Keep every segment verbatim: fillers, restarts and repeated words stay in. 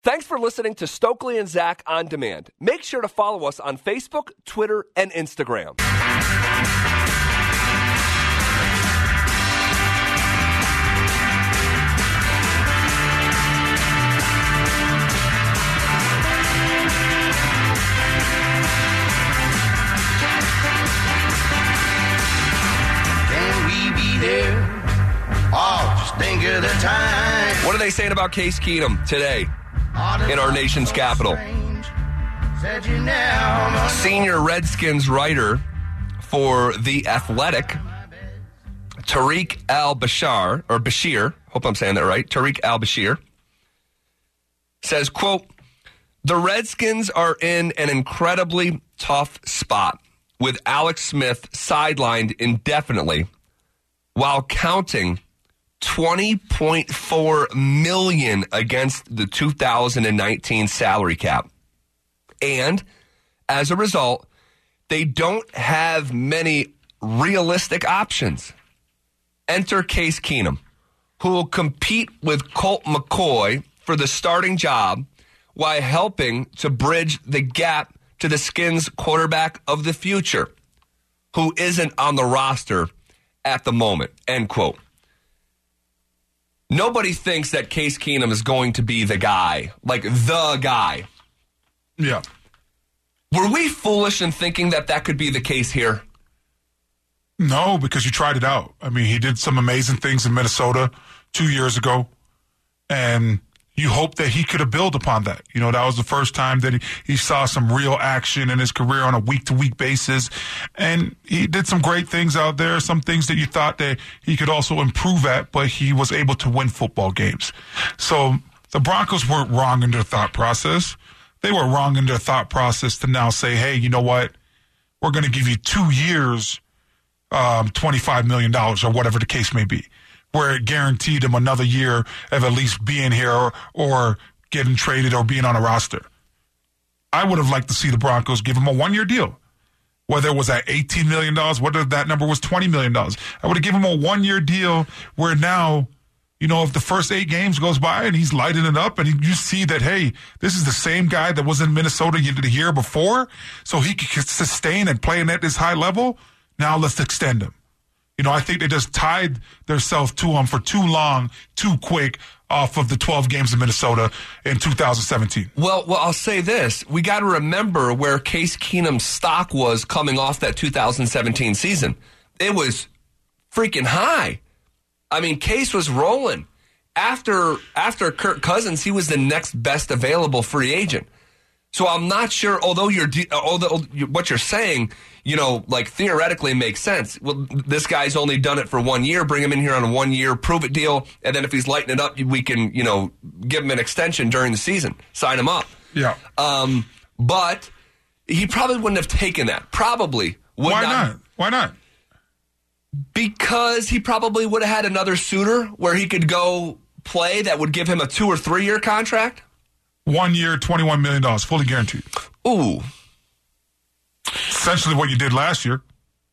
Thanks for listening to Stokely and Zach On Demand. Make sure to follow us on Facebook, Twitter, and Instagram. Can we be there? Oh, just think of the time. What are they saying about Case Keenum today in our nation's capital? Senior Redskins writer for The Athletic, Tariq Al-Bashir, or Bashir, hope I'm saying that right, Tariq Al-Bashir, says, quote, "The Redskins are in an incredibly tough spot with Alex Smith sidelined indefinitely while counting twenty point four million dollars against the two thousand nineteen salary cap. And as a result, they don't have many realistic options. Enter Case Keenum, who will compete with Colt McCoy for the starting job while helping to bridge the gap to the Skins quarterback of the future, who isn't on the roster at the moment," end quote. Nobody thinks that Case Keenum is going to be the guy, like the guy. Yeah. Were we foolish in thinking that that could be the case here? No, because you tried it out. I mean, he did some amazing things in Minnesota two years ago, and you hope that he could have built upon that. You know, that was the first time that he, he saw some real action in his career on a week-to-week basis, and he did some great things out there, some things that you thought that he could also improve at, but he was able to win football games. So the Broncos weren't wrong in their thought process. They were wrong in their thought process to now say, hey, you know what? We're going to give you two years, um, twenty-five million dollars or whatever the case may be, where it guaranteed him another year of at least being here or, or getting traded or being on a roster. I would have liked to see the Broncos give him a one-year deal, whether it was at eighteen million dollars, whether that number was twenty million dollars. I would have given him a one-year deal where now, you know, if the first eight games goes by and he's lighting it up and you see that, hey, this is the same guy that was in Minnesota the year before, so he could sustain and play at this high level, now let's extend him. You know, I think they just tied themselves to him for too long, too quick off of the twelve games in Minnesota in two thousand seventeen. Well, well, I'll say this. We got to remember where Case Keenum's stock was coming off that two thousand seventeen season. It was freaking high. I mean, Case was rolling. After after Kirk Cousins, he was the next best available free agent. So I'm not sure, although you're, although what you're saying, you know, like theoretically makes sense. Well, this guy's only done it for one year. Bring him in here on a one-year prove-it deal, and then if he's lighting it up, we can, you know, give him an extension during the season. Sign him up. Yeah. Um, but he probably wouldn't have taken that. Probably would Why not. not? Why not? Because he probably would have had another suitor where he could go play that would give him a two- or three-year contract. One year, twenty-one million dollars, fully guaranteed. Ooh. Essentially what you did last year.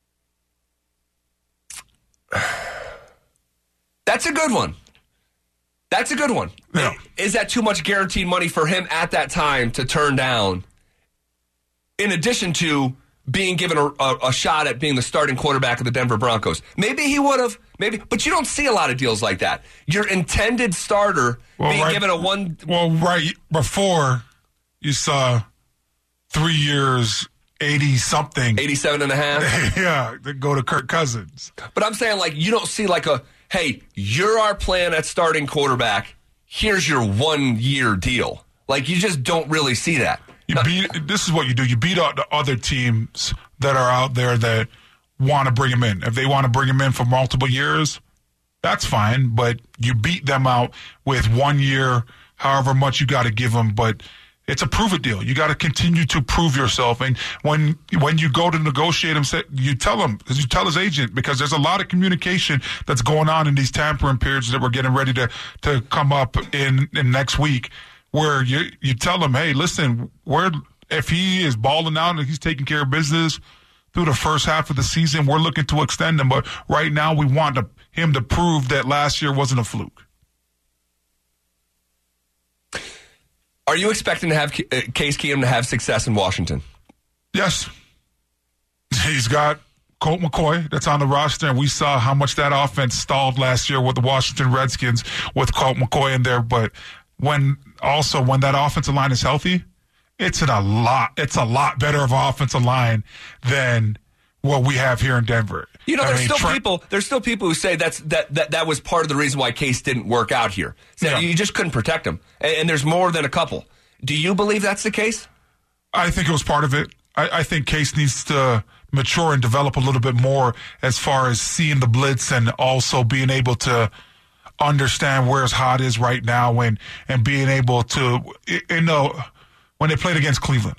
That's a good one. That's a good one. Yeah. Is that too much guaranteed money for him at that time to turn down, in addition to being given a, a, a shot at being the starting quarterback of the Denver Broncos? Maybe he would have, maybe, but you don't see a lot of deals like that. Your intended starter well, being right, given a one... Well, right before you saw three years, eighty-something. eighty-seven and a half? Yeah, to go to Kirk Cousins. But I'm saying, like, you don't see like a, hey, you're our plan at starting quarterback. Here's your one-year deal. Like, you just don't really see that. You beat. This is what you do. You beat out the other teams that are out there that want to bring him in. If they want to bring him in for multiple years, that's fine. But you beat them out with one year, however much you got to give them. But it's a prove-it deal. You got to continue to prove yourself. And when when you go to negotiate him, you tell him, because you tell his agent, because there's a lot of communication that's going on in these tampering periods that we're getting ready to, to come up in, in next week, where you you tell him, hey, listen, we're, if he is balling out and he's taking care of business through the first half of the season, we're looking to extend him. But right now we want to, him to prove that last year wasn't a fluke. Are you expecting to have uh, Case Keenum to have success in Washington? Yes. He's got Colt McCoy that's on the roster, and we saw how much that offense stalled last year with the Washington Redskins with Colt McCoy in there. But when also when that offensive line is healthy, it's in a lot. It's a lot better of an offensive line than what we have here in Denver. You know, I there's mean, still Trent, people. There's still people who say that's that that, that was part of the reason why Case didn't work out here. So yeah. You just couldn't protect him, and, and there's more than a couple. Do you believe that's the case? I think it was part of it. I, I think Case needs to mature and develop a little bit more as far as seeing the blitz and also being able to understand where his hot is right now and and being able to, you know, when they played against Cleveland.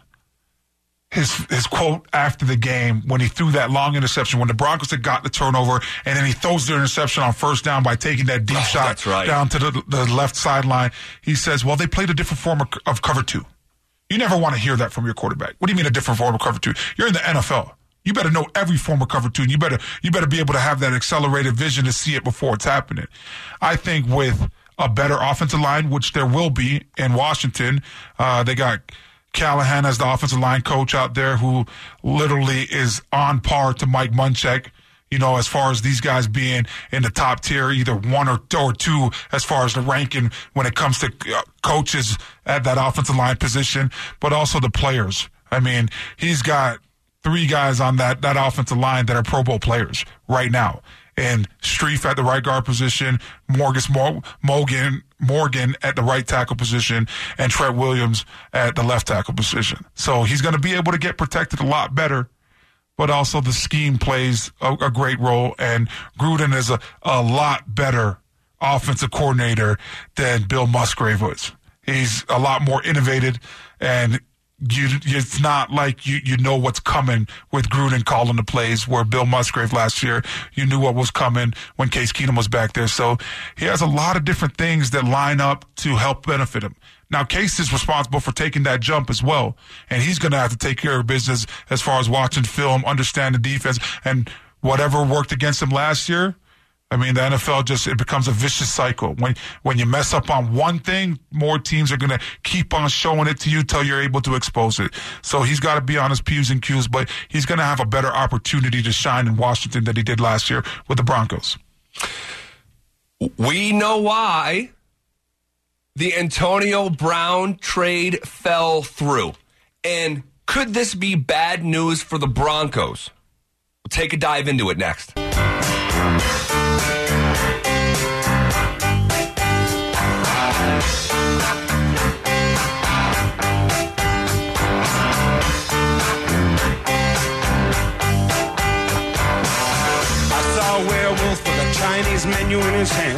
His his quote after the game when he threw that long interception, when the Broncos had got the turnover, and then he throws the interception on first down by taking that deep oh, shot that's right. down to the, the left sideline. He says, well, they played a different form of, of cover two. You never want to hear that from your quarterback. What do you mean a different form of cover two? You're in the N F L. You better know every form of cover two, and you better you better be able to have that accelerated vision to see it before it's happening. I think with a better offensive line, which there will be in Washington, uh, they got Callahan as the offensive line coach out there who literally is on par to Mike Munchak, you know, as far as these guys being in the top tier, either one or, or two as far as the ranking when it comes to uh, coaches at that offensive line position, but also the players. I mean, he's got three guys on that, that offensive line that are Pro Bowl players right now. And Streif at the right guard position, Morgan, Morgan, Morgan at the right tackle position, and Trent Williams at the left tackle position. So he's going to be able to get protected a lot better, but also the scheme plays a, a great role. And Gruden is a, a lot better offensive coordinator than Bill Musgrave was. He's a lot more innovative, and You, it's not like you, you know what's coming with Gruden calling the plays, where Bill Musgrave last year, you knew what was coming when Case Keenum was back there. So he has a lot of different things that line up to help benefit him. Now, Case is responsible for taking that jump as well, and he's going to have to take care of business as far as watching film, understand the defense, and whatever worked against him last year. I mean, the N F L just, it becomes a vicious cycle. When when you mess up on one thing, more teams are going to keep on showing it to you till you're able to expose it. So he's got to be on his P's and Q's, but he's going to have a better opportunity to shine in Washington than he did last year with the Broncos. We know why the Antonio Brown trade fell through. And could this be bad news for the Broncos? We'll take a dive into it next. Chinese menu in his hand,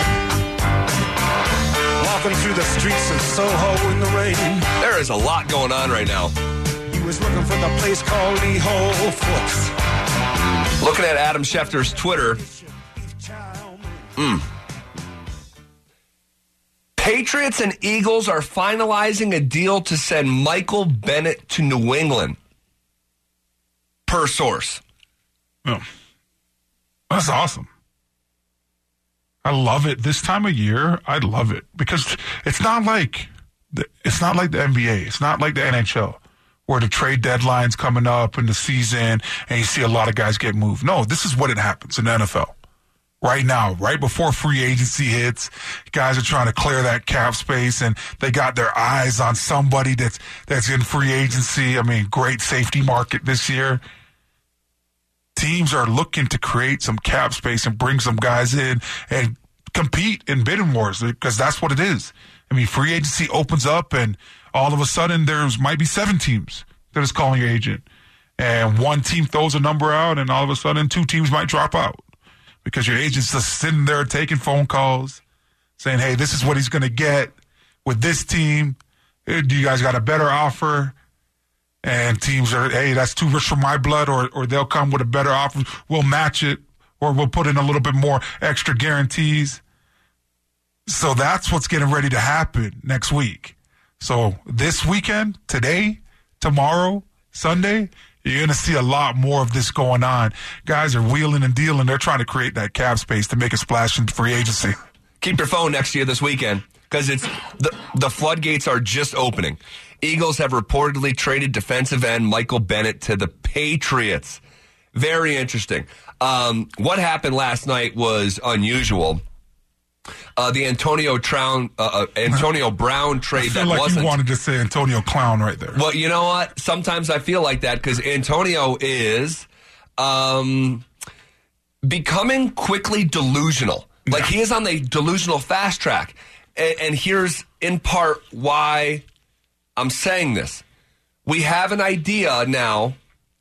walking through the streets of Soho in the rain. There is a lot going on right now. He was looking for the place called Lee Ho Foots. Looking at Adam Schefter's Twitter. Mm. Patriots and Eagles are finalizing a deal to send Michael Bennett to New England. Per source. Oh, that's awesome. I love it. This time of year, I love it because it's not like the, it's not like the N B A. It's not like the N H L where the trade deadline's coming up in the season and you see a lot of guys get moved. No, this is what it happens in the N F L right now, right before free agency hits. Guys are trying to clear that cap space and they got their eyes on somebody that's that's in free agency. I mean, great safety market this year. Teams are looking to create some cap space and bring some guys in and compete in bidding wars because that's what it is. I mean, free agency opens up and all of a sudden there's might be seven teams that is calling your agent. And one team throws a number out and all of a sudden two teams might drop out because your agent's just sitting there taking phone calls saying, hey, this is what he's going to get with this team. Do you guys got a better offer? And teams are, hey, that's too rich for my blood, or or they'll come with a better offer. We'll match it, or we'll put in a little bit more extra guarantees. So that's what's getting ready to happen next week. So this weekend, today, tomorrow, Sunday, you're going to see a lot more of this going on. Guys are wheeling and dealing. They're trying to create that cap space to make a splash in free agency. Keep your phone next to you this weekend. because it's the, the floodgates are just opening. Eagles have reportedly traded defensive end Michael Bennett to the Patriots. Very interesting. Um, what happened last night was unusual. Uh, the Antonio Brown, uh, Antonio Brown trade I feel that like wasn't. You wanted to say Antonio Clown right there. Well, you know what? Sometimes I feel like that because Antonio is um, becoming quickly delusional. Like he is on the delusional fast track. And, and here's in part why I'm saying this. We have an idea now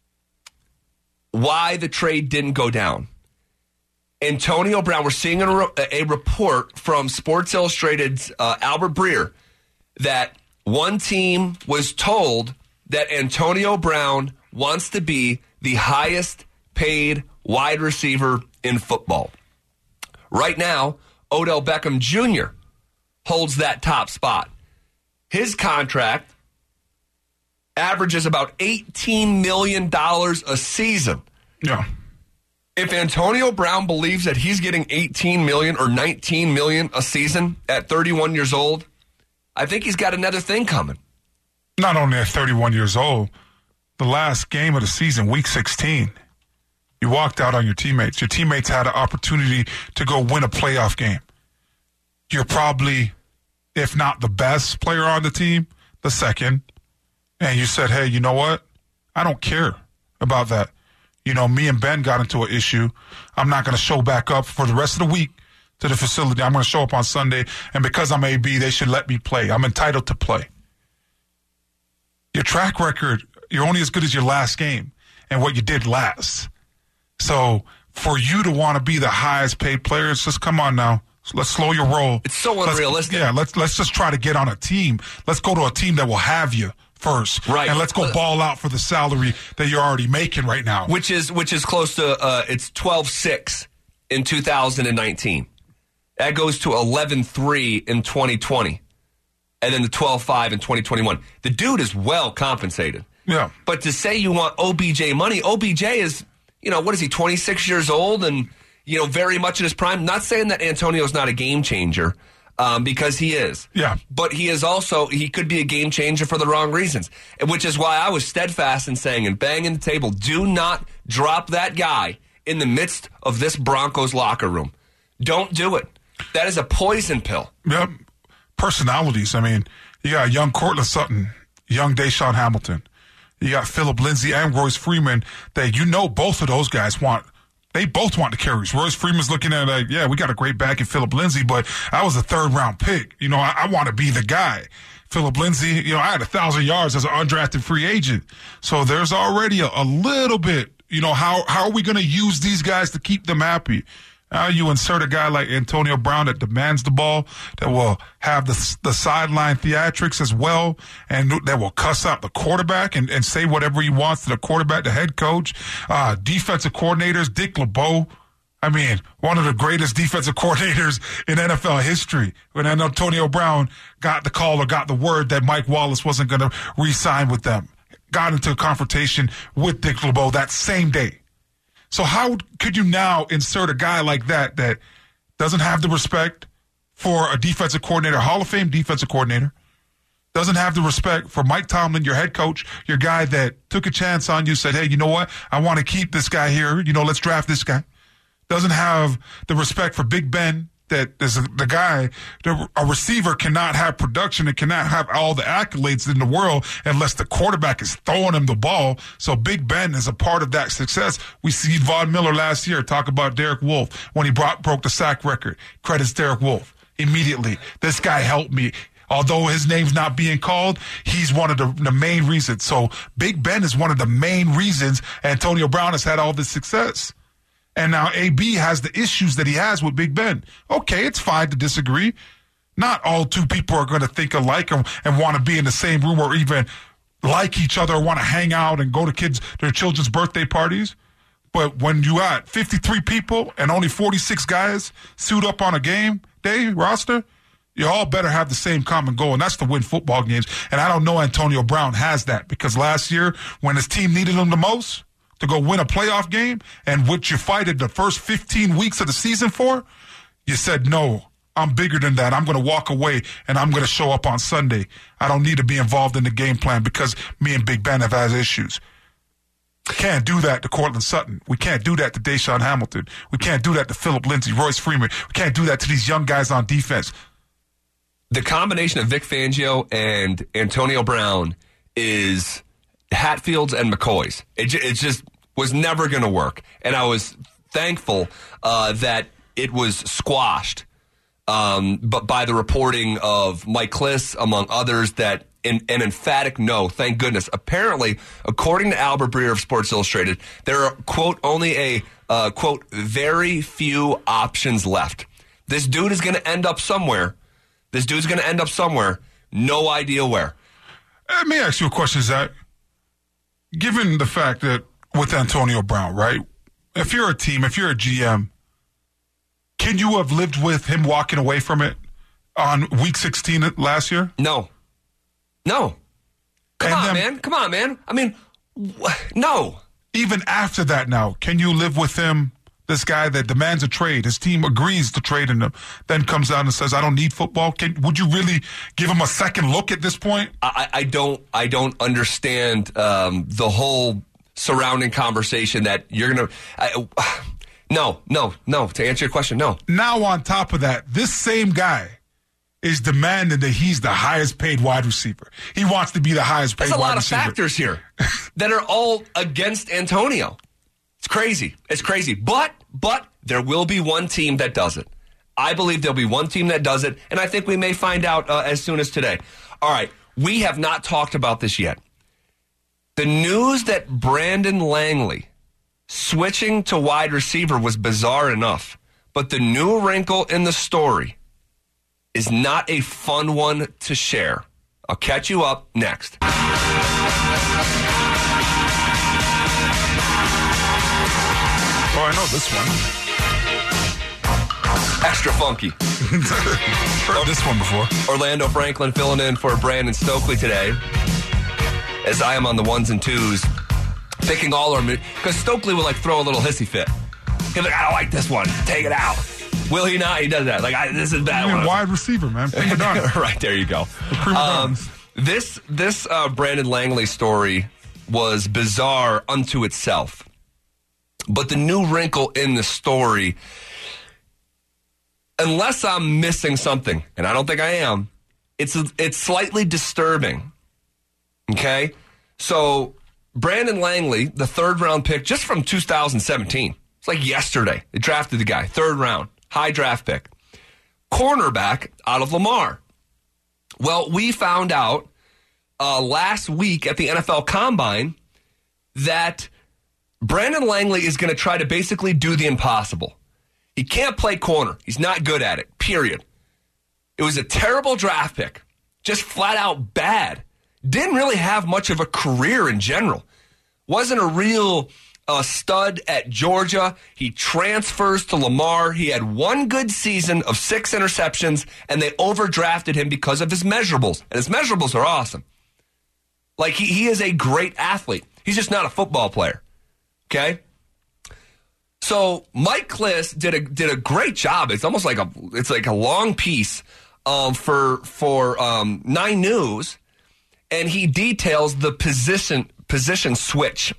why the trade didn't go down. Antonio Brown, we're seeing a, re- a report from Sports Illustrated's uh, Albert Breer that one team was told that Antonio Brown wants to be the highest paid wide receiver in football. Right now, Odell Beckham Junior holds that top spot. His contract averages about eighteen million dollars a season. Yeah. If Antonio Brown believes that he's getting eighteen million dollars or nineteen million dollars a season at thirty-one years old, I think he's got another thing coming. Not only at thirty-one years old, the last game of the season, week sixteen, you walked out on your teammates. Your teammates had an opportunity to go win a playoff game. You're probably, if not the best player on the team, the second. And you said, hey, you know what? I don't care about that. You know, me and Ben got into an issue. I'm not going to show back up for the rest of the week to the facility. I'm going to show up on Sunday. And because I'm A B, they should let me play. I'm entitled to play. Your track record, you're only as good as your last game and what you did last. So for you to want to be the highest paid player, it's just come on now. Let's slow your roll. It's so Let's- unrealistic. yeah, let's let's just try to get on a team. Let's go to a team that will have you first. Right. And let's go ball out for the salary that you're already making right now. Which is which is close to, uh, it's twelve six in two thousand nineteen. That goes to eleven three in twenty twenty. And then the twelve five in twenty twenty-one. The dude is well compensated. Yeah. But to say you want O B J money, O B J is, you know, what is he, twenty-six years old and, you know, very much in his prime. Not saying that Antonio's not a game changer, um, because he is. Yeah. But he is also, he could be a game changer for the wrong reasons, and which is why I was steadfast in saying and banging the table, do not drop that guy in the midst of this Broncos locker room. Don't do it. That is a poison pill. Yep. Personalities. I mean, you got young Cortland Sutton, young Deshaun Hamilton. You got Philip Lindsay and Royce Freeman that you know both of those guys want. They both want the carries. Royce Freeman's looking at it like, yeah, we got a great back in Philip Lindsay, but I was a third round pick. You know, I, I want to be the guy. Philip Lindsay, you know, I had a thousand yards as an undrafted free agent. So there's already a, a little bit, you know, how, how are we going to use these guys to keep them happy? Now you insert a guy like Antonio Brown that demands the ball, that will have the the sideline theatrics as well, and that will cuss out the quarterback and, and say whatever he wants to the quarterback, the head coach, uh, defensive coordinators, Dick LeBeau. I mean, one of the greatest defensive coordinators in N F L history. When Antonio Brown got the call or got the word that Mike Wallace wasn't going to re-sign with them, got into a confrontation with Dick LeBeau that same day. So how could you now insert a guy like that that doesn't have the respect for a defensive coordinator, Hall of Fame defensive coordinator, doesn't have the respect for Mike Tomlin, your head coach, your guy that took a chance on you, said, hey, you know what? I want to keep this guy here. You know, let's draft this guy. Doesn't have the respect for Big Ben, that is the guy, the, a receiver cannot have production and cannot have all the accolades in the world unless the quarterback is throwing him the ball. So Big Ben is a part of that success. We see Von Miller last year talk about Derek Wolfe when he brought, broke the sack record. Credits Derek Wolfe immediately. This guy helped me. Although his name's not being called, he's one of the, the main reasons. So Big Ben is one of the main reasons Antonio Brown has had all this success. And now A B has the issues that he has with Big Ben. Okay, it's fine to disagree. Not all two people are going to think alike and, and want to be in the same room or even like each other or want to hang out and go to kids, their children's birthday parties. But when you got fifty-three people and only forty-six guys suit up on a game day roster, you all better have the same common goal, and that's to win football games. And I don't know Antonio Brown has that, because last year when his team needed him the most, to go win a playoff game, and what you fighted the first fifteen weeks of the season for, you said, no, I'm bigger than that. I'm going to walk away and I'm going to show up on Sunday. I don't need to be involved in the game plan because me and Big Ben have had issues. We can't do that to Cortland Sutton. We can't do that to Deshaun Hamilton. We can't do that to Phillip Lindsay, Royce Freeman. We can't do that to these young guys on defense. The combination of Vic Fangio and Antonio Brown is Hatfields and McCoys. It, j- it just was never going to work. And I was thankful uh, that it was squashed. Um, but by the reporting of Mike Kliss, among others, that in, an emphatic no, thank goodness. Apparently, according to Albert Breer of Sports Illustrated, there are, quote, only a, uh, quote, very few options left. This dude is going to end up somewhere. This dude's going to end up somewhere. No idea where. Let me ask you a question, Zach. Given the fact that with Antonio Brown, right, if you're a team, if you're a G M, can you have lived with him walking away from it on week sixteen last year? No. No. Come And on, then- man. Come on, man. I mean, wh- no. Even after that now, can you live with him, this guy that demands a trade, his team agrees to trade him, then comes out and says, I don't need football? Can, would you really give him a second look at this point? I, I don't I don't understand um, the whole surrounding conversation that you're going to... No, no, no. To answer your question, no. Now on top of that, this same guy is demanding that he's the highest paid wide receiver. He wants to be the highest paid There's a wide lot of receiver. factors here that are all against Antonio. It's crazy. It's crazy. But, but there will be one team that does it. I believe there'll be one team that does it, and I think we may find out uh, as soon as today. All right, we have not talked about this yet. The news that Brandon Langley switching to wide receiver was bizarre enough, but the new wrinkle in the story is not a fun one to share. I'll catch you up next. Oh, I know this one. Extra funky. Heard this one before. Orlando Franklin filling in for Brandon Stokely today, as I am on the ones and twos, picking all our... Because Stokely will, like, throw a little hissy fit. He'll be like, I don't like this one. Take it out. Will he not? He does that. Like, I, this is bad. I mean, one. wide receiver, man. Prima donna. Right, there you go. The prima Um, donnas. this this uh, Brandon Langley story was bizarre unto itself. But the new wrinkle in the story, unless I'm missing something, and I don't think I am, it's it's slightly disturbing. Okay? So, Brandon Langley, the third round pick, just from two thousand seventeen. It's like yesterday. They drafted the guy, third round, high draft pick. Cornerback out of Lamar. Well, we found out uh, last week at the N F L Combine that Brandon Langley is going to try to basically do the impossible. He can't play corner. He's not good at it, period. It was a terrible draft pick. Just flat out bad. Didn't really have much of a career in general. Wasn't a real uh, stud at Georgia. He transfers to Lamar. He had one good season of six interceptions, and they overdrafted him because of his measurables. And his measurables are awesome. Like, he, he is a great athlete. He's just not a football player. Okay? So Mike Kliss did a did a great job. It's almost like a it's like a long piece um, for for um, Nine News, and he details the position position switch.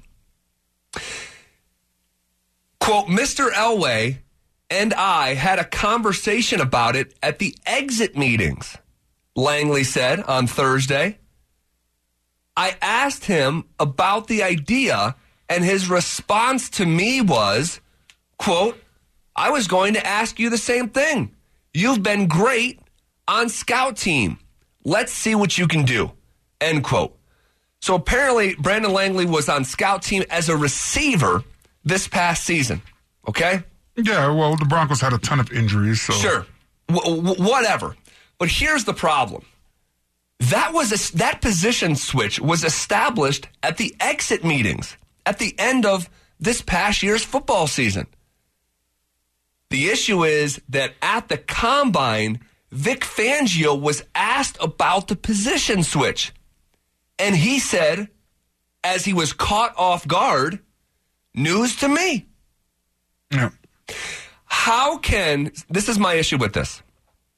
Quote, Mister Elway and I had a conversation about it at the exit meetings, Langley said on Thursday. I asked him about the idea, and his response to me was, quote, I was going to ask you the same thing. You've been great on scout team. Let's see what you can do, end quote. So apparently Brandon Langley was on scout team as a receiver this past season, okay? Yeah, well, the Broncos had a ton of injuries, so... Sure, w- w- whatever. But here's the problem. That was a, that position switch was established at the exit meetings at the end of this past year's football season. The issue is that at the Combine, Vic Fangio was asked about the position switch. And he said, as he was caught off guard, news to me. Yeah. How can, this is my issue with this.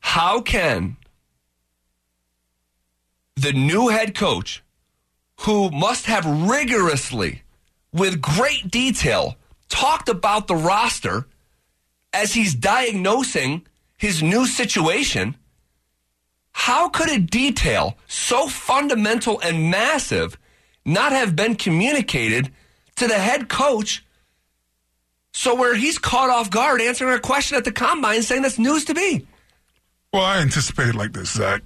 How can the new head coach, who must have rigorously, with great detail, talked about the roster as he's diagnosing his new situation, how could a detail so fundamental and massive not have been communicated to the head coach, so where he's caught off guard answering a question at the combine saying that's news to me? Well, I anticipate it like this, Zach.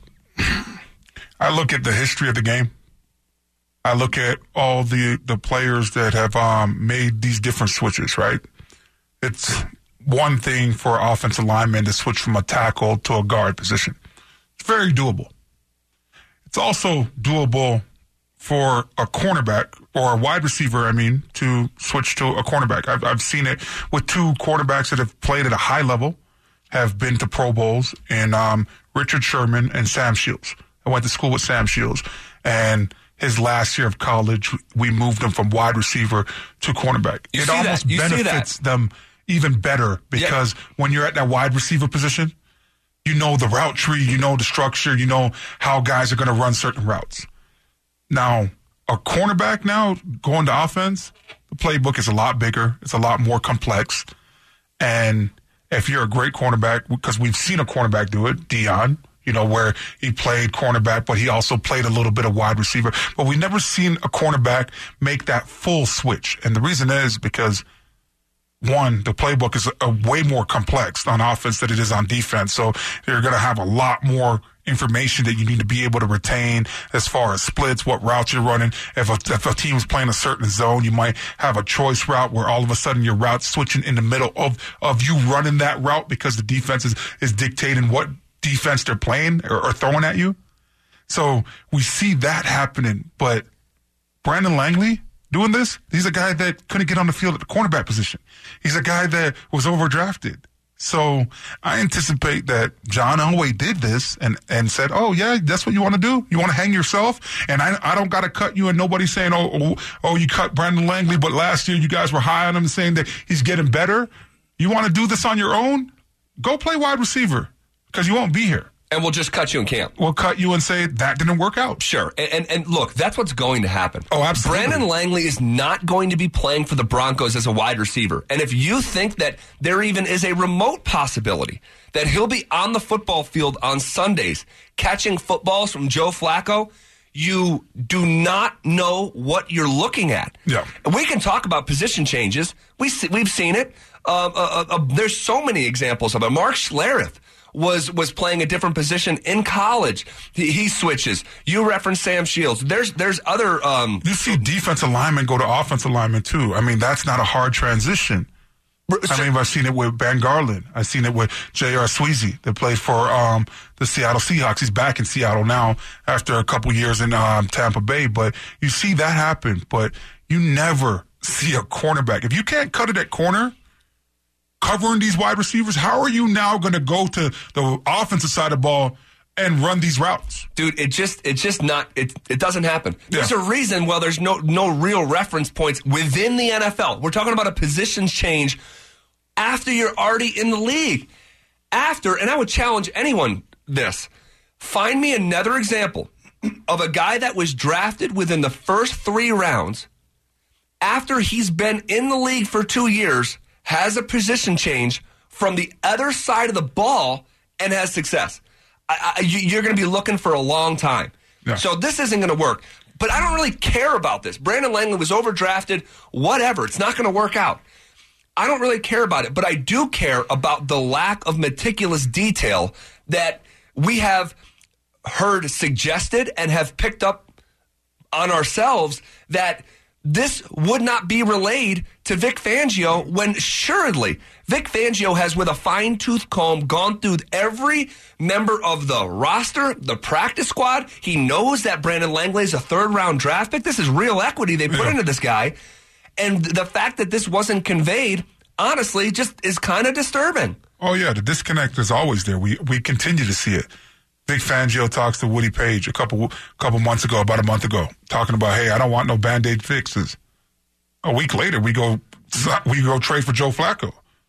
I look at the history of the game. I look at all the, the players that have um, made these different switches, right? It's one thing for an offensive lineman to switch from a tackle to a guard position. It's very doable. It's also doable for a cornerback or a wide receiver, I mean, to switch to a cornerback. I've, I've seen it with two quarterbacks that have played at a high level, have been to Pro Bowls, and um, Richard Sherman and Sam Shields. I went to school with Sam Shields, and his last year of college, we moved him from wide receiver to cornerback. You it almost benefits them even better because yeah. when you're at that wide receiver position, you know the route tree, you know the structure, you know how guys are going to run certain routes. Now, a cornerback now going to offense, the playbook is a lot bigger. It's a lot more complex. And if you're a great cornerback, because we've seen a cornerback do it, Dion, you know, where he played cornerback, but he also played a little bit of wide receiver. But we've never seen a cornerback make that full switch. And the reason is because, one, the playbook is a, a way more complex on offense than it is on defense. So you're going to have a lot more information that you need to be able to retain as far as splits, what routes you're running. If a, if a team is playing a certain zone, you might have a choice route where all of a sudden your route's switching in the middle of, of you running that route because the defense is, is dictating what defense they're playing or, or throwing at you. So we see that happening. But Brandon Langley doing this, he's a guy that couldn't get on the field at the cornerback position. He's a guy that was overdrafted. So I anticipate that John Elway did this and, and said, oh, yeah, that's what you want to do? You want to hang yourself? And I, I don't got to cut you, and nobody's saying, oh, oh, oh, you cut Brandon Langley, but last year you guys were high on him saying that he's getting better. You want to do this on your own? Go play wide receiver because you won't be here. And we'll just cut you in camp. We'll cut you and say that didn't work out. Sure. And, and, and look, that's what's going to happen. Oh, absolutely. Brandon Langley is not going to be playing for the Broncos as a wide receiver. And if you think that there even is a remote possibility that he'll be on the football field on Sundays catching footballs from Joe Flacco, you do not know what you're looking at. Yeah. And we can talk about position changes. We see, we've seen it. Uh, uh, uh, there's so many examples of it. Mark Schlereth was was playing a different position in college. He, he switches. You referenced Sam Shields. There's there's other... Um, you see defensive linemen go to offensive linemen, too. I mean, that's not a hard transition. I mean, I've seen it with Ben Garland. I've seen it with J R. Sweezy that played for um, the Seattle Seahawks. He's back in Seattle now after a couple years in um, Tampa Bay. But you see that happen, but you never see a cornerback. If you can't cut it at corner, covering these wide receivers, how are you now going to go to the offensive side of the ball and run these routes? Dude, it just it's just not it it doesn't happen. There's Yeah. a reason why there's no no real reference points within the N F L. We're talking about a position change after you're already in the league. After, and I would challenge anyone this, find me another example of a guy that was drafted within the first three rounds after he's been in the league for two years, has a position change from the other side of the ball and has success. I, I, you're going to be looking for a long time. Yeah. So this isn't going to work. But I don't really care about this. Brandon Langley was overdrafted, whatever. It's not going to work out. I don't really care about it, but I do care about the lack of meticulous detail that we have heard suggested and have picked up on ourselves that this would not be relayed to Vic Fangio when assuredly Vic Fangio has, with a fine-tooth comb, gone through every member of the roster, the practice squad. He knows that Brandon Langley is a third-round draft pick. This is real equity they put Yeah. into this guy. And the fact that this wasn't conveyed, honestly, just is kind of disturbing. Oh, yeah, the disconnect is always there. We we continue to see it. Vic Fangio talks to Woody Page a couple couple months ago, about a month ago, talking about, hey, I don't want no Band-Aid fixes. A week later, we go we go trade for Joe Flacco.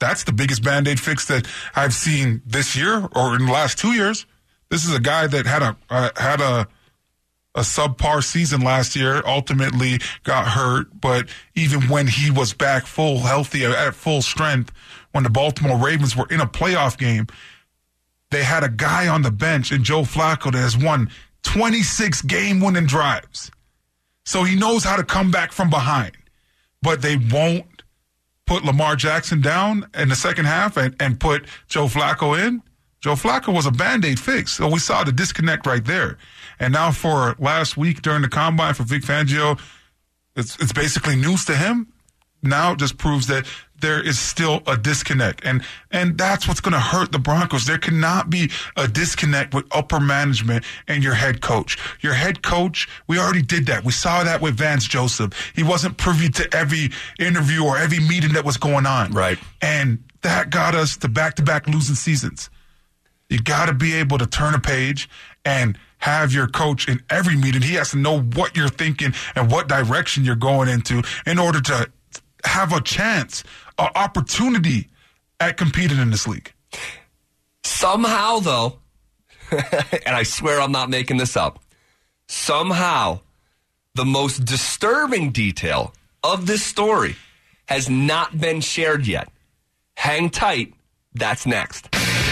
that's the biggest Band-Aid fix that I've seen this year or in the last two years. This is a guy that had a uh, had a a subpar season last year, ultimately got hurt, but even when he was back full healthy at full strength, when the Baltimore Ravens were in a playoff game, they had a guy on the bench in Joe Flacco that has won twenty-six game-winning drives. So he knows how to come back from behind, but they won't put Lamar Jackson down in the second half and, and put Joe Flacco in. Joe Flacco was a Band-Aid fix, so we saw the disconnect right there. And now for last week during the Combine for Vic Fangio, it's it's basically news to him. Now it just proves that there is still a disconnect. And and that's what's going to hurt the Broncos. There cannot be a disconnect with upper management and your head coach. Your head coach, we already did that. We saw that with Vance Joseph. He wasn't privy to every interview or every meeting that was going on. Right. And that got us to back-to-back losing seasons. You got to be able to turn a page and have your coach in every meeting. He has to know what you're thinking and what direction you're going into in order to have a chance, an opportunity at competing in this league. Somehow, though, and I swear I'm not making this up, somehow the most disturbing detail of this story has not been shared yet. Hang tight. That's next.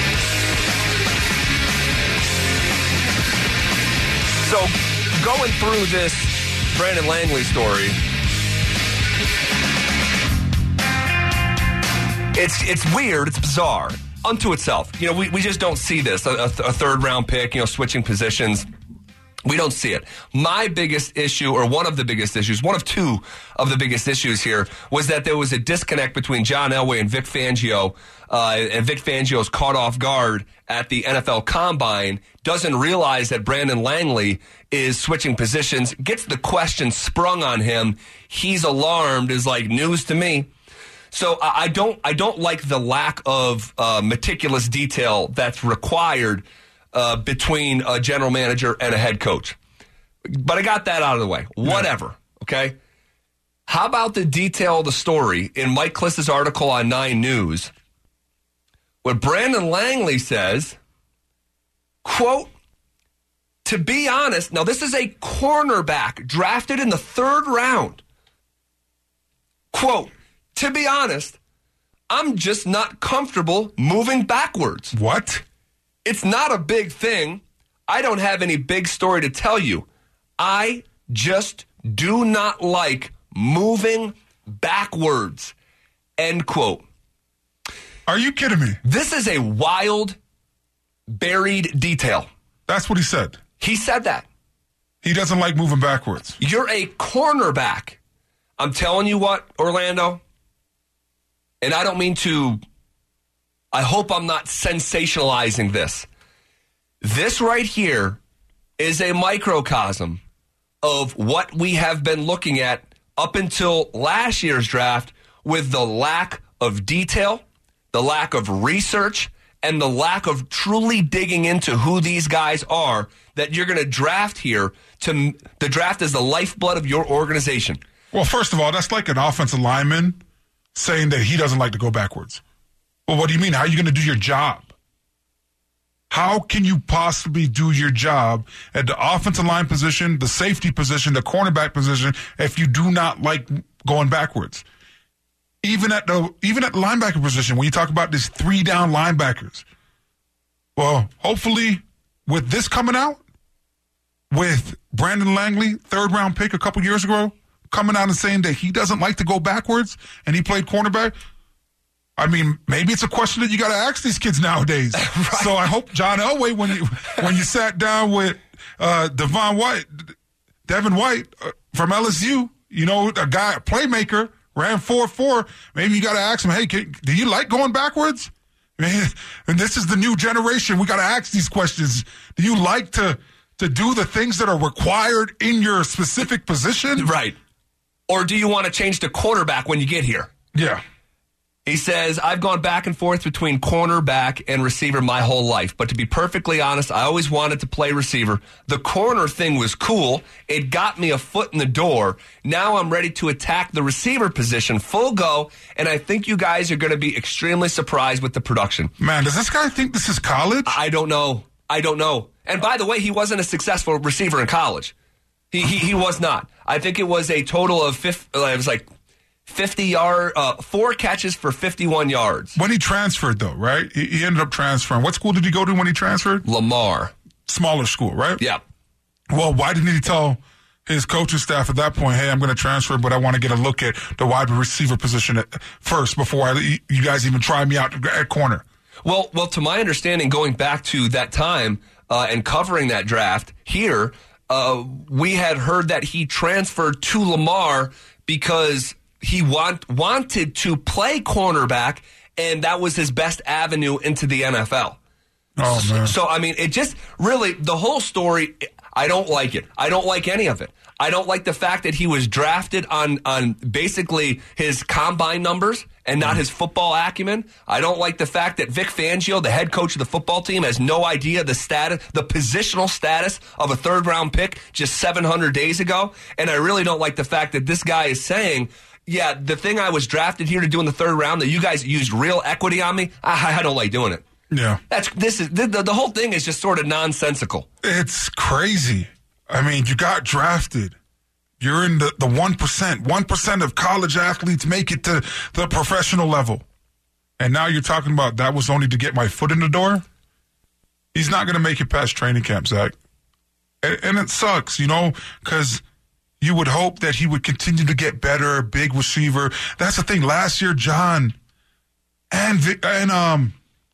So, going through this Brandon Langley story, it's it's weird, it's bizarre, unto itself. You know, we, we just don't see this, a, a, a third-round pick, you know, switching positions. We don't see it. My biggest issue, or one of the biggest issues, one of two of the biggest issues here, was that there was a disconnect between John Elway and Vic Fangio, uh, and Vic Fangio's caught off guard at the N F L Combine, doesn't realize that Brandon Langley is switching positions, gets the question sprung on him. He's alarmed, is like news to me. So I don't, I don't like the lack of uh, meticulous detail that's required Uh, between a general manager and a head coach. But I got that out of the way. Whatever, yeah. Okay? How about the detail of the story in Mike Kliss's article on Nine News, where Brandon Langley says, quote, to be honest, now this is a cornerback drafted in the third round. Quote, to be honest, I'm just not comfortable moving backwards. What? It's not a big thing. I don't have any big story to tell you. I just do not like moving backwards. End quote. Are you kidding me? This is a wild, buried detail. That's what he said. He said that. He doesn't like moving backwards. You're a cornerback. I'm telling you what, Orlando, and I don't mean to... I hope I'm not sensationalizing this. This right here is a microcosm of what we have been looking at up until last year's draft with the lack of detail, the lack of research, and the lack of truly digging into who these guys are that you're going to draft here. To the draft is the lifeblood of your organization. Well, first of all, that's like an offensive lineman saying that he doesn't like to go backwards. Well, what do you mean? How are you going to do your job? How can you possibly do your job at the offensive line position, the safety position, the cornerback position, if you do not like going backwards? Even at the even at the linebacker position, when you talk about these three down linebackers, well, hopefully with this coming out, with Brandon Langley, third round pick a couple years ago, coming out and saying that he doesn't like to go backwards and he played cornerback. I mean, maybe it's a question that you got to ask these kids nowadays. Right. So I hope John Elway, when you when you sat down with uh, Devon White, Devin White uh, from L S U, you know, a guy, a playmaker, ran four four. Maybe you got to ask him, hey, can, do you like going backwards? Man, and this is the new generation. We got to ask these questions. Do you like to to do the things that are required in your specific position? Right. Or do you want to change to quarterback when you get here? Yeah. He says, I've gone back and forth between cornerback and receiver my whole life. But to be perfectly honest, I always wanted to play receiver. The corner thing was cool. It got me a foot in the door. Now I'm ready to attack the receiver position full go. And I think you guys are going to be extremely surprised with the production. Man, does this guy think this is college? I don't know. I don't know. And by the way, he wasn't a successful receiver in college. He he, he was not. I think it was a total of, fifty, it was like fifty yard, uh, four catches for fifty-one yards. When he transferred, though, right? He, he ended up transferring. What school did he go to when he transferred? Lamar. Smaller school, right? Yeah. Well, why didn't he tell his coaching staff at that point, hey, I'm going to transfer, but I want to get a look at the wide receiver position at, first before I, you guys even try me out at corner? Well, well, to my understanding, going back to that time uh, and covering that draft here, uh, we had heard that he transferred to Lamar because he want, wanted to play cornerback, and that was his best avenue into the N F L. Oh, man. So, I mean, it just really, the whole story, I don't like it. I don't like any of it. I don't like the fact that he was drafted on, on basically his combine numbers and not his football acumen. I don't like the fact that Vic Fangio, the head coach of the football team, has no idea the status, the positional status of a third round pick just seven hundred days ago. And I really don't like the fact that this guy is saying, yeah, the thing I was drafted here to do in the third round that you guys used real equity on me, I, I don't like doing it. Yeah. That's this is the, the, the whole thing is just sort of nonsensical. It's crazy. I mean, you got drafted. You're in the, the one percent. one percent of college athletes make it to the professional level. And now you're talking about that was only to get my foot in the door? He's not going to make it past training camp, Zach. And, and it sucks, you know, because you would hope that he would continue to get better, big receiver. That's the thing. Last year, John and, and um,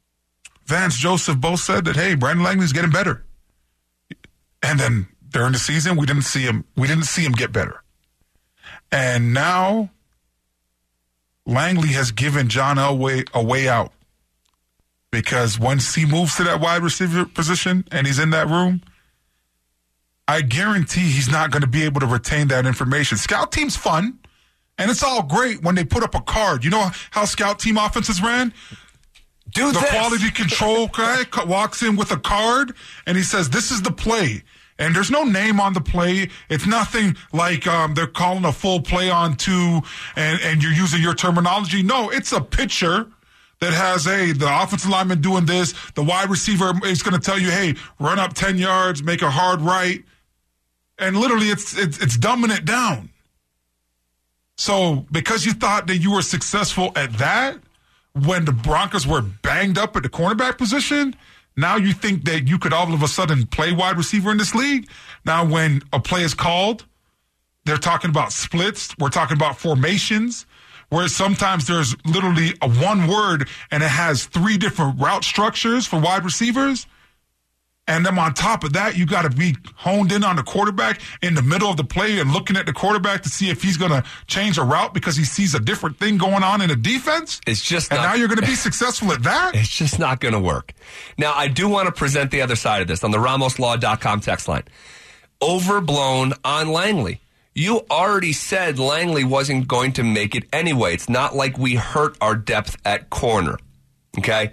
Vance Joseph both said that, hey, Brandon Langley's getting better. And then during the season, we didn't see him. We didn't see him get better. And now Langley has given John Elway a way out, because once he moves to that wide receiver position and he's in that room, I guarantee he's not going to be able to retain that information. Scout team's fun, and it's all great when they put up a card. You know how scout team offenses ran? Do the this. quality control guy walks in with a card, and he says, this is the play. And there's no name on the play. It's nothing like um, they're calling a full play on two, and, and you're using your terminology. No, it's a picture that has, hey, the offensive lineman doing this. The wide receiver is going to tell you, hey, run up ten yards, make a hard right. And literally, it's, it's, it's dumbing it down. So because you thought that you were successful at that, when the Broncos were banged up at the cornerback position, now you think that you could all of a sudden play wide receiver in this league? Now when a play is called, they're talking about splits. We're talking about formations, where sometimes there's literally a one word and it has three different route structures for wide receivers. And then on top of that, you got to be honed in on the quarterback in the middle of the play and looking at the quarterback to see if he's going to change a route because he sees a different thing going on in the defense. It's just and not, now you're going to be successful at that? It's just not going to work. Now, I do want to present the other side of this on the Ramos Law dot com text line. Overblown on Langley. You already said Langley wasn't going to make it anyway. It's not like we hurt our depth at corner. Okay?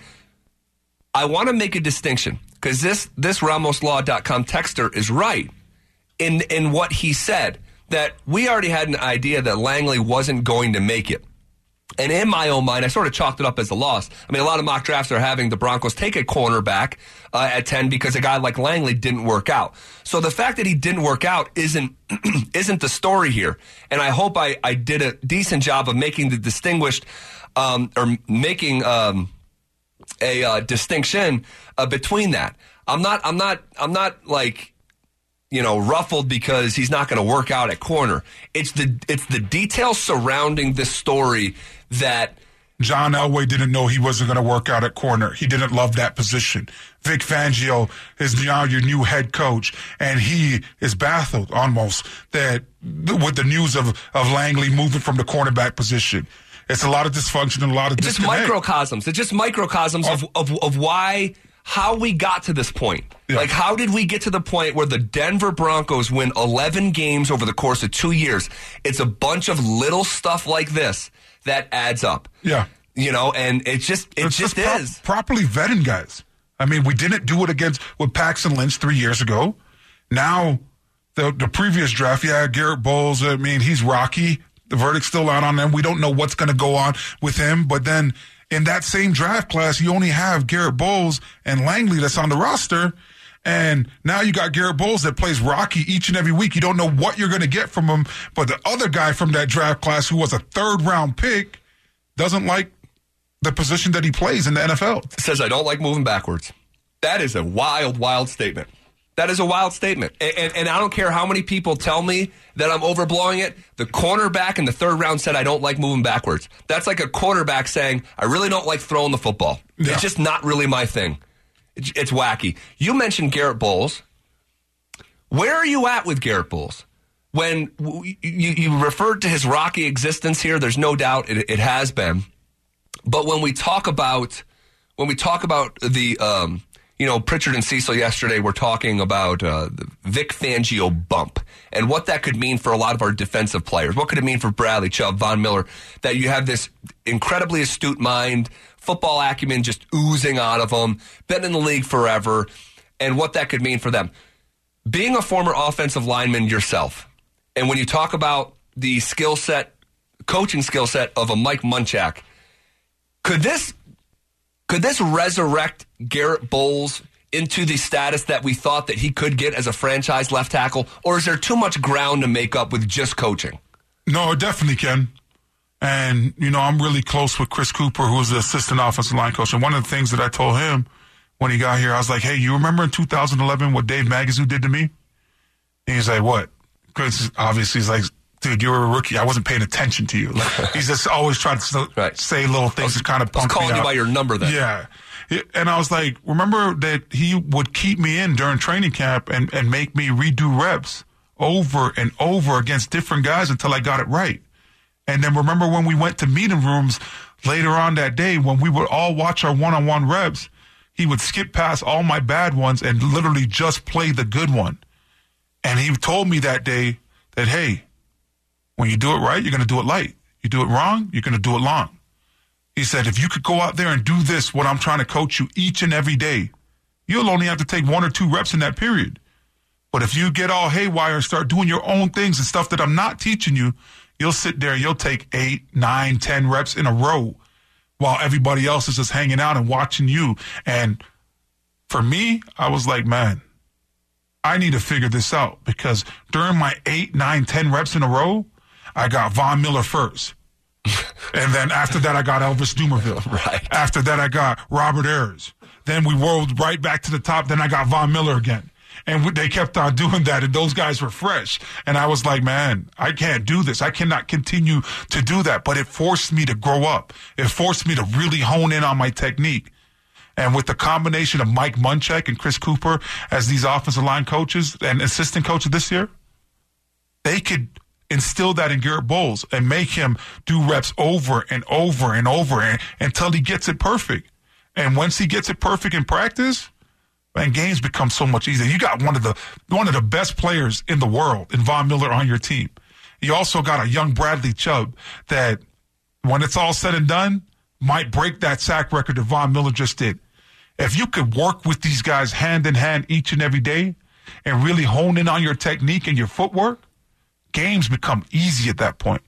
I want to make a distinction, because this, this Ramos Law dot com texter is right in, in what he said, that we already had an idea that Langley wasn't going to make it. And in my own mind, I sort of chalked it up as a loss. I mean, a lot of mock drafts are having the Broncos take a cornerback uh, at ten because a guy like Langley didn't work out. So the fact that he didn't work out isn't isn't the story here. And I hope I, I did a decent job of making the distinguished um, or making um, a uh, distinction uh, between that. I'm not. I'm not. I'm not like, you know, ruffled because he's not going to work out at corner. It's the it's the details surrounding this story that John Elway didn't know he wasn't going to work out at corner. He didn't love that position. Vic Fangio is now your new head coach, and he is baffled almost that with the news of, of Langley moving from the cornerback position. It's a lot of dysfunction and a lot of it's just disconnect. microcosms. It's just microcosms oh. of, of of why. How we got to this point. Yeah. Like, how did we get to the point where the Denver Broncos win eleven games over the course of two years? It's a bunch of little stuff like this that adds up. Yeah. You know, and it just it It's just, just is. Pro- properly vetting guys. I mean, we didn't do it against with Paxton Lynch three years ago. Now, the the previous draft, yeah, Garrett Bowles, I mean, he's rocky. The verdict's still out on him. We don't know what's going to go on with him. But then in that same draft class, you only have Garrett Bowles and Langley that's on the roster. And now you got Garrett Bowles that plays Rocky each and every week. You don't know what you're going to get from him. But the other guy from that draft class who was a third-round pick doesn't like the position that he plays in the N F L. Says, I don't like moving backwards. That is a wild, wild statement. That is a wild statement. And, and, and I don't care how many people tell me that I'm overblowing it. The cornerback in the third round said, I don't like moving backwards. That's like a quarterback saying, I really don't like throwing the football. Yeah. It's just not really my thing. It's, it's wacky. You mentioned Garrett Bowles. Where are you at with Garrett Bowles? When you, you referred to his rocky existence here, there's no doubt it, it has been. But when we talk about when we talk about the um, you know Pritchard and Cecil yesterday, we're talking about uh, the Vic Fangio bump and what that could mean for a lot of our defensive players. What could it mean for Bradley Chubb, Von Miller? That you have this incredibly astute mind, football acumen just oozing out of them, been in the league forever, and what that could mean for them. Being a former offensive lineman yourself, and when you talk about the skill set, coaching skill set of a Mike Munchak, could this could this resurrect Garrett Bowles into the status that we thought that he could get as a franchise left tackle, or is there too much ground to make up with just coaching? No, it definitely can. And, you know, I'm really close with Chris Cooper, who's the assistant offensive line coach. And one of the things that I told him when he got here, I was like, hey, you remember in two thousand eleven what Dave Magazoo did to me? And he's like, what? Because obviously he's like, dude, you were a rookie. I wasn't paying attention to you. Like, he's just always trying to right. say little things to kind of punk me I was calling out. you by your number then. Yeah. And I was like, remember that he would keep me in during training camp and, and make me redo reps over and over against different guys until I got it right. And then remember when we went to meeting rooms later on that day when we would all watch our one-on-one reps, he would skip past all my bad ones and literally just play the good one. And he told me that day that, hey, when you do it right, you're going to do it light. You do it wrong, you're going to do it long. He said, if you could go out there and do this, what I'm trying to coach you each and every day, you'll only have to take one or two reps in that period. But if you get all haywire and start doing your own things and stuff that I'm not teaching you, you'll sit there, you'll take eight, nine, ten reps in a row while everybody else is just hanging out and watching you. And for me, I was like, man, I need to figure this out because during my eight, nine, ten reps in a row, I got Von Miller first. And then after that, I got Elvis Dumervil. Right. After that, I got Robert Ayers. Then we rolled right back to the top. Then I got Von Miller again. And we, they kept on doing that, and those guys were fresh. And I was like, man, I can't do this. I cannot continue to do that. But it forced me to grow up. It forced me to really hone in on my technique. And with the combination of Mike Munchak and Chris Cooper as these offensive line coaches and assistant coaches this year, they could instill that in Garrett Bowles and make him do reps over and over and over and, until he gets it perfect. And once he gets it perfect in practice, man, games become so much easier. You got one of the one of the best players in the world in Von Miller on your team. You also got a young Bradley Chubb that, when it's all said and done, might break that sack record that Von Miller just did. If you could work with these guys hand in hand each and every day and really hone in on your technique and your footwork, games become easy at that point.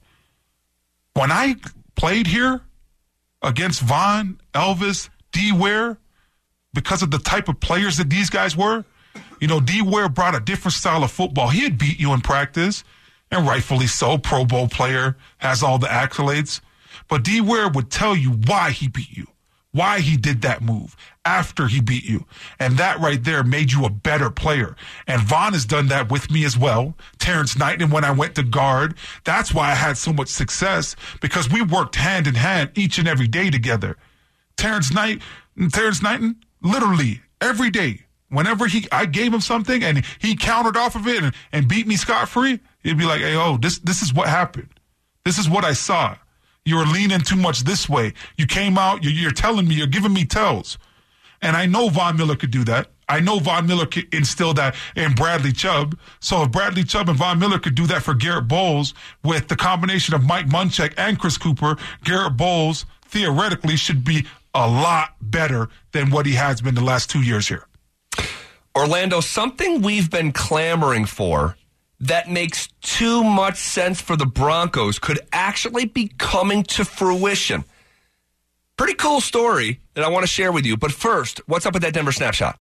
When I played here against Von, Elvis, D. Ware, because of the type of players that these guys were, you know, D. Ware brought a different style of football. He had beat you in practice, and rightfully so, Pro Bowl player, has all the accolades. But D. Ware would tell you why he beat you, why he did that move after he beat you. And that right there made you a better player. And Von has done that with me as well. Terrence Knighton, when I went to guard, that's why I had so much success, because we worked hand in hand each and every day together. Terrence Knight, Terrence Knighton, literally every day, whenever he, I gave him something and he countered off of it and, and beat me scot-free, he'd be like, hey, oh, this, this is what happened. This is what I saw. You were leaning too much this way. You came out, you're, you're telling me, you're giving me tells. And I know Von Miller could do that. I know Von Miller could instill that in Bradley Chubb. So if Bradley Chubb and Von Miller could do that for Garrett Bowles with the combination of Mike Munchak and Chris Cooper, Garrett Bowles theoretically should be a lot better than what he has been the last two years here. Orlando, something we've been clamoring for that makes too much sense for the Broncos could actually be coming to fruition. Pretty cool story that I want to share with you. But first, what's up with that Denver snapshot?